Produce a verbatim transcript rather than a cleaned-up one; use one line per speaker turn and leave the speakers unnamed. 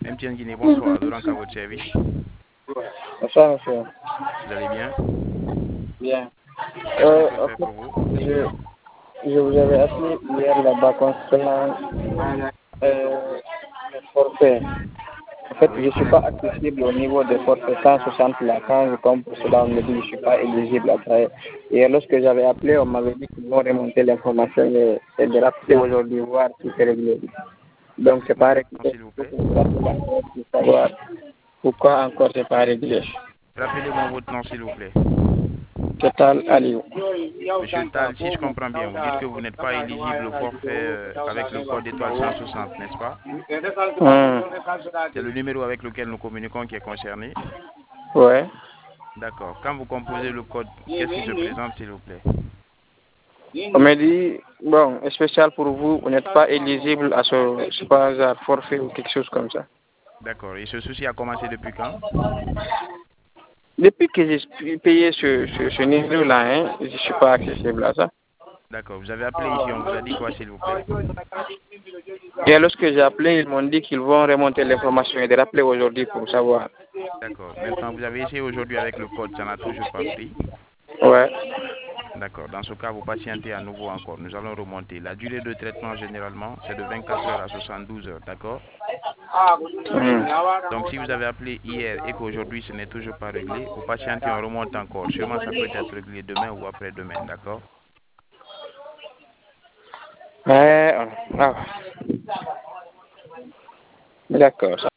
M T N Guinée, bonsoir. Laurent à votre service.
Bonsoir, monsieur.
Vous allez bien?
Bien.
Qu'est-ce qu'on
Euh,
peut
en
faire
fait,
pour vous?
je, je vous avais appelé hier là-bas concernant euh, le forfait. En fait, je
Oui.
ne suis pas accessible au niveau des forfaits cent soixante là. Quand je compte pour cela, on me dit que je ne suis pas éligible à ça. Et lorsque j'avais appelé, on m'avait dit qu'ils vont remonter l'information et, et de rappeler aujourd'hui, voir si c'est réglé. Donc, c'est pas réglé.
S'il vous plaît.
Pour savoir pourquoi encore c'est pas réglé.
Rappelez-moi votre nom, s'il vous plaît.
Total Aliou.
Monsieur Tal, si je comprends bien, vous dites que vous n'êtes pas éligible au forfait euh, avec le code étoile cent soixante, n'est-ce pas?
Hum.
C'est le numéro avec lequel nous communiquons qui est concerné.
Ouais.
D'accord. Quand vous composez le code, qu'est-ce qui se présente, s'il vous plaît?
On m'a dit, bon, spécial pour vous, vous n'êtes pas éligible à ce, je sais pas, hasard, forfait ou quelque chose comme ça.
D'accord. Et ce souci a commencé depuis quand?
Depuis que j'ai payé ce, ce, ce niveau-là, hein, je ne suis pas accessible à ça.
D'accord. Vous avez appelé ici, on vous a dit quoi, s'il vous plaît?
Et lorsque j'ai appelé, ils m'ont dit qu'ils vont remonter l'information et de rappeler aujourd'hui pour savoir.
D'accord. Maintenant, vous avez essayé aujourd'hui avec le code, ça n'a toujours pas pris.
Ouais.
D'accord. Dans ce cas, vous patientez à nouveau encore. Nous allons remonter. La durée de traitement, généralement, c'est de vingt-quatre heures à soixante-douze heures. D'accord?
Hum.
Donc, si vous avez appelé hier et qu'aujourd'hui, ce n'est toujours pas réglé, vous patientez, on remonte encore. Sûrement, ça peut être réglé demain ou après-demain. D'accord?
Ouais, ah. D'accord.